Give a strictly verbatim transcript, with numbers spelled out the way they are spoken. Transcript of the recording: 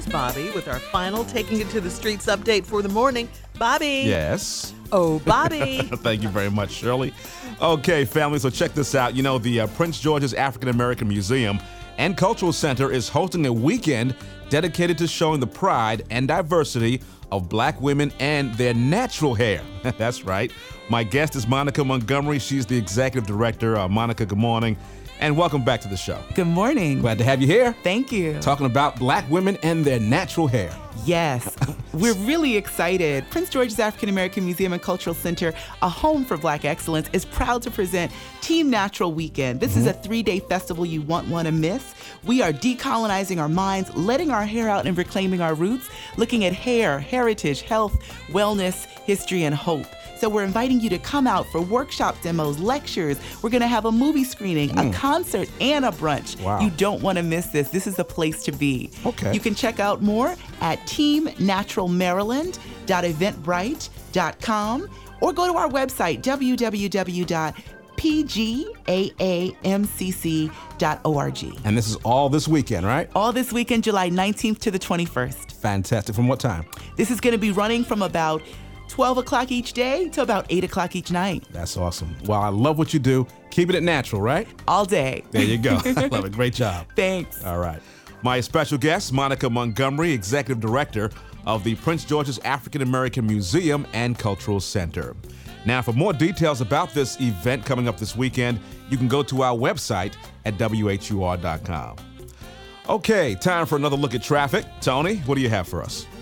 Bobby with our final Taking It to the Streets update for the morning. Bobby. Yes. Oh, Bobby. Thank you very much, Shirley. Okay, family, so check this out. You know, the uh, Prince George's African American Museum and Cultural Center is hosting a weekend dedicated to showing the pride and diversity of Black women and their natural hair. That's right. My guest is Monica Montgomery. She's the executive director. Uh, Monica, good morning. And welcome back to the show. Good morning. Glad to have you here. Thank you. Talking about Black women and their natural hair. Yes, we're really excited. Prince George's African American Museum and Cultural Center, a home for Black excellence, is proud to present Team Natural Weekend. This mm-hmm. is a three-day festival you won't want to miss. We are decolonizing our minds, letting our hair out and reclaiming our roots, looking at hair, heritage, health, wellness, history, and hope. So we're inviting you to come out for workshop demos, lectures. We're going to have a movie screening, mm. a concert, and a brunch. Wow. You don't want to miss this. This is the place to be. Okay. You can check out more at team natural maryland dot eventbrite dot com or go to our website, w w w dot p g a a m c c dot org. And this is all this weekend, right? All this weekend, July nineteenth to the twenty-first. Fantastic. From what time? This is going to be running from about twelve o'clock each day to about eight o'clock each night. That's awesome. Well, I love what you do. Keeping it natural, right? All day. There you go. I love it. Great job. Thanks. All right. My special guest, Monica Montgomery, Executive Director of the Prince George's African American Museum and Cultural Center. Now, for more details about this event coming up this weekend, you can go to our website at w h u r dot com. Okay, time for another look at traffic. Tony, what do you have for us?